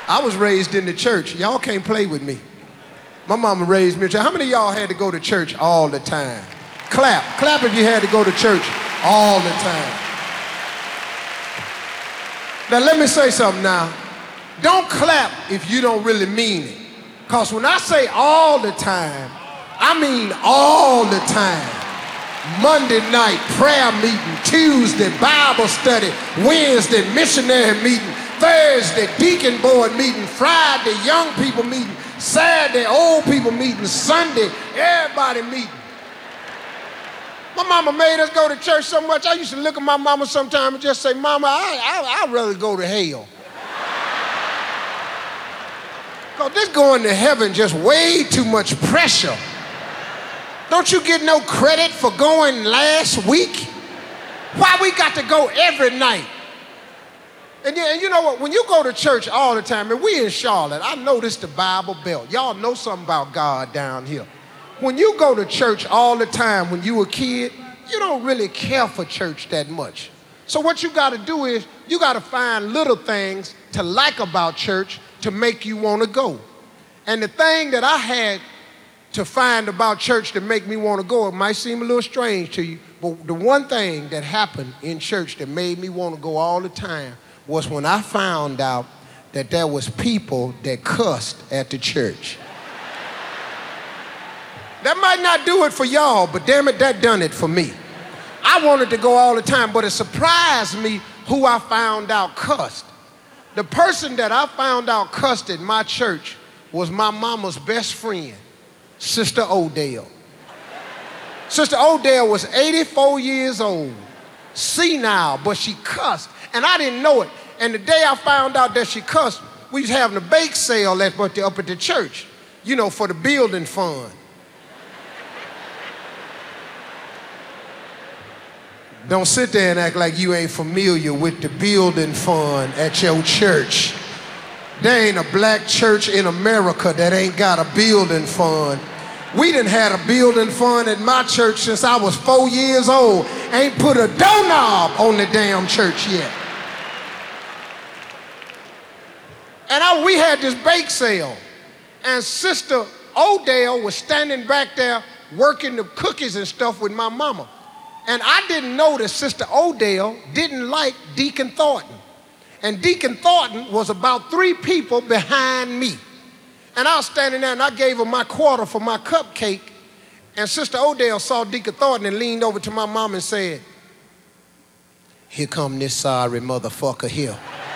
I was raised in the church. Y'all can't play with me. My mama raised me in church. How many of y'all had to go to church all the time? Clap. Clap if you had to go to church all the time. Now let me say something now. Don't clap if you don't really mean it. Because when I say all the time, I mean all the time. Monday night prayer meeting, Tuesday Bible study, Wednesday missionary meeting, Thursday deacon board meeting, Friday young people meeting, Saturday old people meeting, Sunday everybody meeting. My mama made us go to church so much, I used to look at my mama sometime and just say, Mama, I'd rather go to hell. Because this going to heaven just way too much pressure. Don't you get no credit for going last week? Why we got to go every night? And you know what, when you go to church all the time, and we in Charlotte, I know this the Bible Belt. Y'all know something about God down here. When you go to church all the time when you a kid, you don't really care for church that much. So what you got to do is you got to find little things to like about church to make you want to go. And the thing that I had to find about church to make me want to go, it might seem a little strange to you, but the one thing that happened in church that made me want to go all the time was when I found out that there was people that cussed at the church. That might not do it for y'all, but damn it, that done it for me. I wanted to go all the time, but it surprised me who I found out cussed. The person that I found out cussed at my church was my mama's best friend, Sister Odell. Sister Odell was 84 years old, senile, but she cussed, and I didn't know it. And the day I found out that she cussed, we was having a bake sale up at the church, you know, for the building fund. Don't sit there and act like you ain't familiar with the building fund at your church. There ain't a black church in America that ain't got a building fund. We done had a building fund at my church since I was 4 years old. Ain't put a doorknob on the damn church yet. And we had this bake sale, and Sister Odell was standing back there working the cookies and stuff with my mama. And I didn't know that Sister Odell didn't like Deacon Thornton. And Deacon Thornton was about 3 people behind me. And I was standing there and I gave her my quarter for my cupcake. And Sister Odell saw Deacon Thornton and leaned over to my mom and said, "Here come this sorry motherfucker here."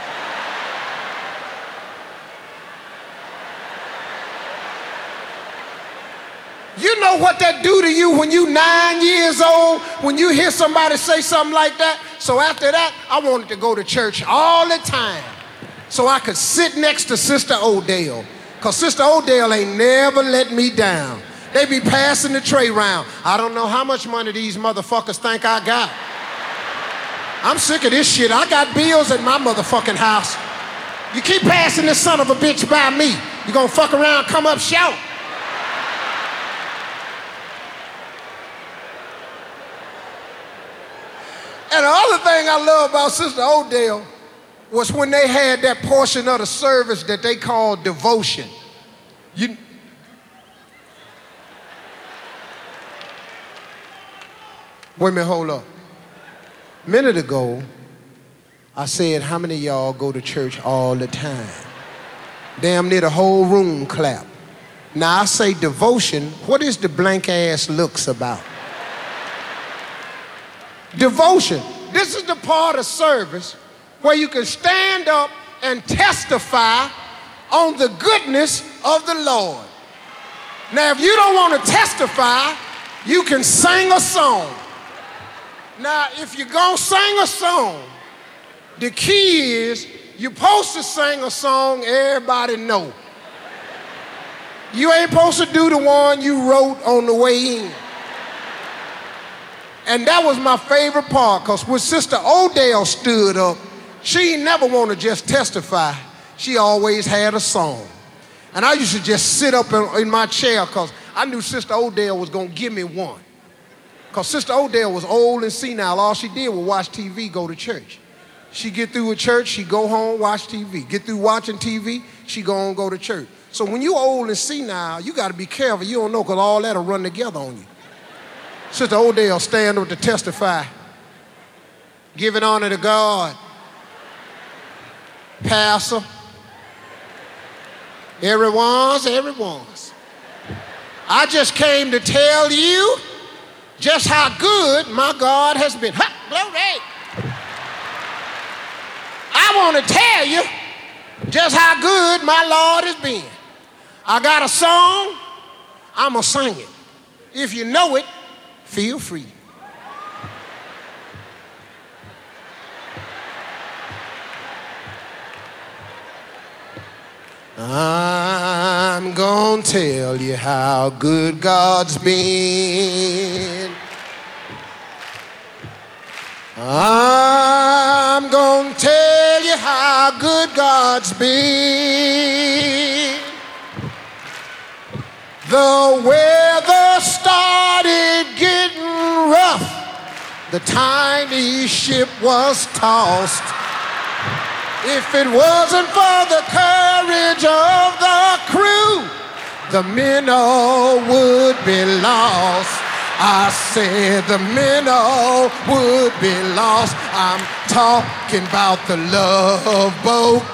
You know what that do to you when you 9 years old, when you hear somebody say something like that? So after that, I wanted to go to church all the time so I could sit next to Sister Odell. Because Sister Odell ain't never let me down. They be passing the tray round. I don't know how much money these motherfuckers think I got. I'm sick of this shit. I got bills at my motherfucking house. You keep passing this son of a bitch by me, you gonna fuck around, come up, shout. And the other thing I love about Sister Odell was when they had that portion of the service that they called devotion. Wait a minute, hold up. A minute ago, I said, how many of y'all go to church all the time? Damn near the whole room clap. Now I say devotion, what is the blank ass looks about? Devotion. This is the part of service where you can stand up and testify on the goodness of the Lord. Now, if you don't want to testify, you can sing a song. Now, if you're going to sing a song, the key is you're supposed to sing a song everybody know. You ain't supposed to do the one you wrote on the way in. And that was my favorite part, because when Sister Odell stood up, she never wanted to just testify. She always had a song. And I used to just sit up in my chair because I knew Sister Odell was going to give me one. Because Sister Odell was old and senile. All she did was watch TV, go to church. She get through with church, she go home, watch TV. Get through watching TV, she go to church. So when you old and senile, you got to be careful. You don't know, because all that'll run together on you. Sister Odell stand up to testify, giving honor to God. Pastor, everyone's. I just came to tell you just how good my God has been. Ha, glory. I want to tell you just how good my Lord has been. I got a song, I'm going to sing it. If you know it, feel free. I'm gonna tell you how good God's been. I'm gonna tell you how good God's been. The weather started getting rough. The tiny ship was tossed. If it wasn't for the courage of the crew, the minnow would be lost. I said the minnow would be lost. I'm talking about the Love Boat.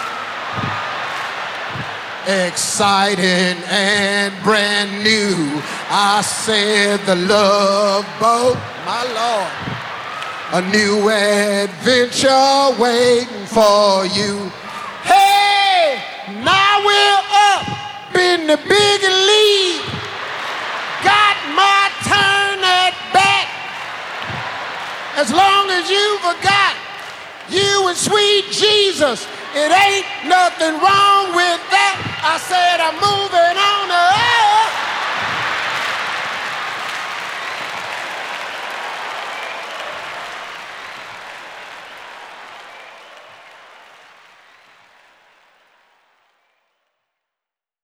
Exciting and brand new. I said the Love Boat, my Lord. A new adventure waiting for you. Hey, now we're up in the big league. Got my turn at bat. As long as you forgot you and sweet Jesus, it ain't nothing wrong with that. I said I moved